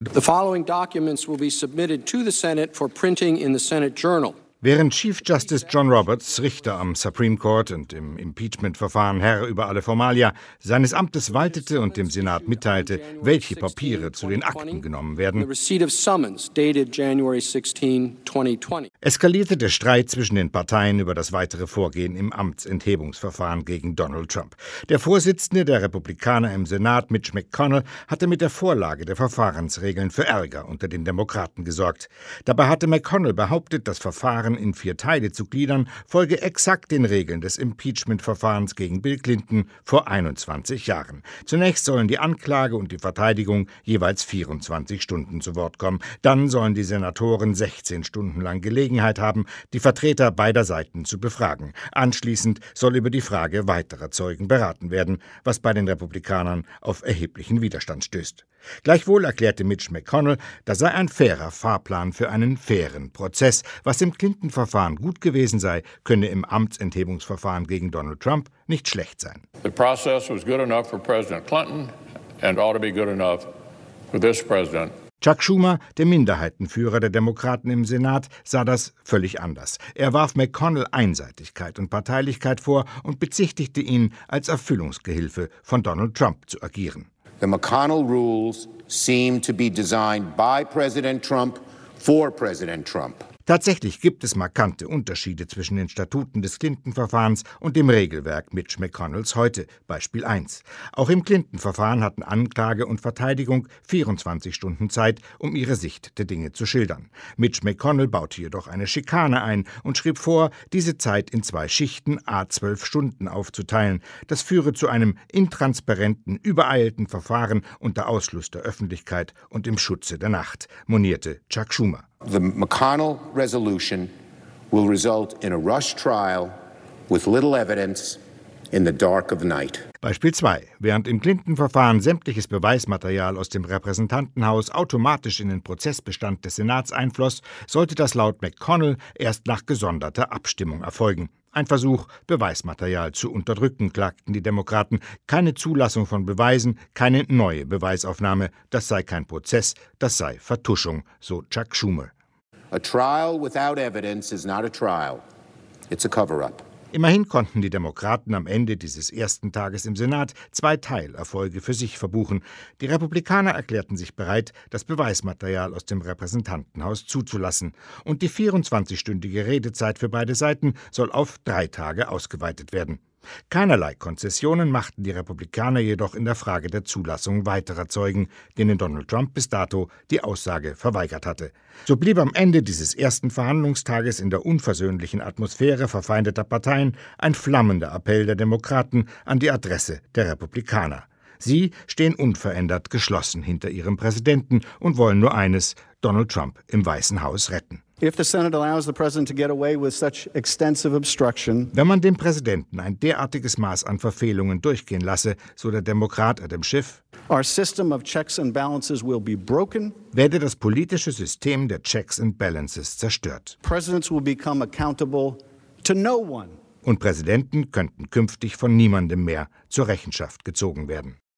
The following documents will be submitted to the Senate for printing in the Senate Journal. Während Chief Justice John Roberts, Richter am Supreme Court und im Impeachment-Verfahren Herr über alle Formalia, seines Amtes waltete und dem Senat mitteilte, welche Papiere zu den Akten genommen werden, eskalierte der Streit zwischen den Parteien über das weitere Vorgehen im Amtsenthebungsverfahren gegen Donald Trump. Der Vorsitzende der Republikaner im Senat, Mitch McConnell, hatte mit der Vorlage der Verfahrensregeln für Ärger unter den Demokraten gesorgt. Dabei hatte McConnell behauptet, das Verfahren in 4 Teile zu gliedern, folge exakt den Regeln des Impeachment-Verfahrens gegen Bill Clinton vor 21 Jahren. Zunächst sollen die Anklage und die Verteidigung jeweils 24 Stunden zu Wort kommen. Dann sollen die Senatoren 16 Stunden lang Gelegenheit haben, die Vertreter beider Seiten zu befragen. Anschließend soll über die Frage weiterer Zeugen beraten werden, was bei den Republikanern auf erheblichen Widerstand stößt. Gleichwohl erklärte Mitch McConnell, das sei ein fairer Fahrplan für einen fairen Prozess. Was im Clinton-Verfahren gut gewesen sei, könne im Amtsenthebungsverfahren gegen Donald Trump nicht schlecht sein. The process was good enough for President Clinton and ought to be good enough for this president. Chuck Schumer, der Minderheitenführer der Demokraten im Senat, sah das völlig anders. Er warf McConnell Einseitigkeit und Parteilichkeit vor und bezichtigte ihn, als Erfüllungsgehilfe von Donald Trump zu agieren. The McConnell rules seem to be designed by President Trump for President Trump. Tatsächlich gibt es markante Unterschiede zwischen den Statuten des Clinton-Verfahrens und dem Regelwerk Mitch McConnells heute. Beispiel 1. Auch im Clinton-Verfahren hatten Anklage und Verteidigung 24 Stunden Zeit, um ihre Sicht der Dinge zu schildern. Mitch McConnell baute jedoch eine Schikane ein und schrieb vor, diese Zeit in 2 Schichten à 12 Stunden aufzuteilen. Das führe zu einem intransparenten, übereilten Verfahren unter Ausschluss der Öffentlichkeit und im Schutze der Nacht, monierte Chuck Schumer. The McConnell resolution will result in a rushed trial with little evidence in the dark of the night. Beispiel 2. Während im Clinton-Verfahren sämtliches Beweismaterial aus dem Repräsentantenhaus automatisch in den Prozessbestand des Senats einfloss, sollte das laut McConnell erst nach gesonderter Abstimmung erfolgen. Ein Versuch, Beweismaterial zu unterdrücken, klagten die Demokraten. Keine Zulassung von Beweisen, keine neue Beweisaufnahme. Das sei kein Prozess, das sei Vertuschung, so Chuck Schumer. A trial without evidence is not a trial. It's a cover-up. Immerhin konnten die Demokraten am Ende dieses ersten Tages im Senat 2 Teilerfolge für sich verbuchen. Die Republikaner erklärten sich bereit, das Beweismaterial aus dem Repräsentantenhaus zuzulassen. Und die 24-stündige Redezeit für beide Seiten soll auf 3 Tage ausgeweitet werden. Keinerlei Konzessionen machten die Republikaner jedoch in der Frage der Zulassung weiterer Zeugen, denen Donald Trump bis dato die Aussage verweigert hatte. So blieb am Ende dieses ersten Verhandlungstages in der unversöhnlichen Atmosphäre verfeindeter Parteien ein flammender Appell der Demokraten an die Adresse der Republikaner. Sie stehen unverändert geschlossen hinter ihrem Präsidenten und wollen nur eines: Donald Trump im Weißen Haus retten. Wenn man dem Präsidenten ein derartiges Maß an Verfehlungen durchgehen lasse, so der Demokrat Adam Schiff, werde das politische System der Checks and Balances zerstört. Und Präsidenten könnten künftig von niemandem mehr zur Rechenschaft gezogen werden.